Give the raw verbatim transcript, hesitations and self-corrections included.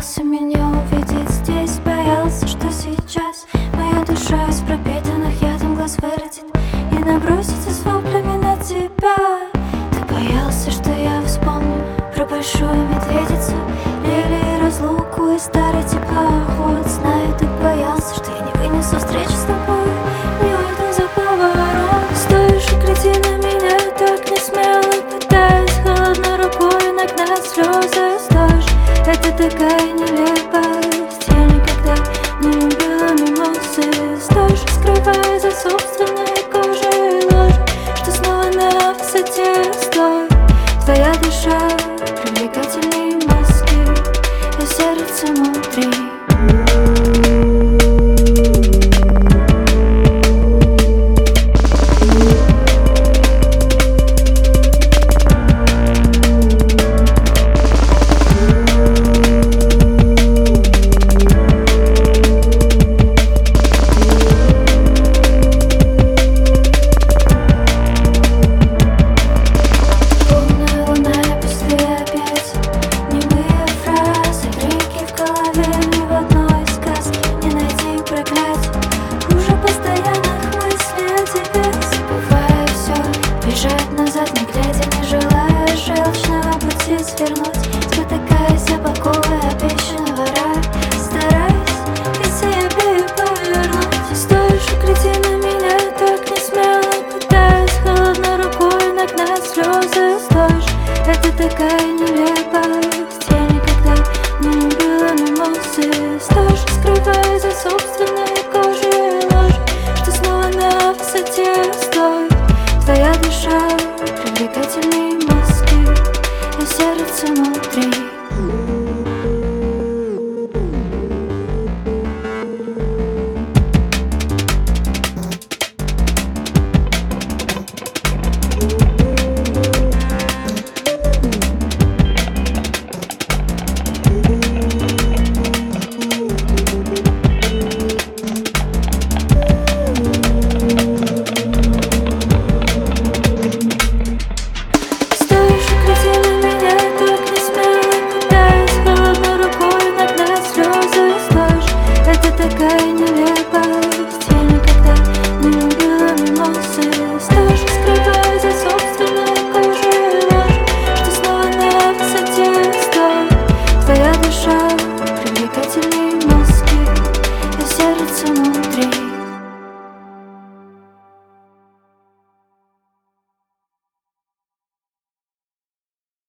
боялся меня увидеть здесь, боялся, что сейчас моя душа из пропитанных ядом глаз вылетит и набросится с воплями на тебя. Ты боялся, что я вспомню про большую медведицу, лилии, разлуку и старый теплоход. Знаю, ты боялся, что я не вынесу встречи с тобой, не уйду за поворот. Стоишь и гляди на меня так не смело, пытаясь холодной рукой нагнать слезы. Стоишь, это такая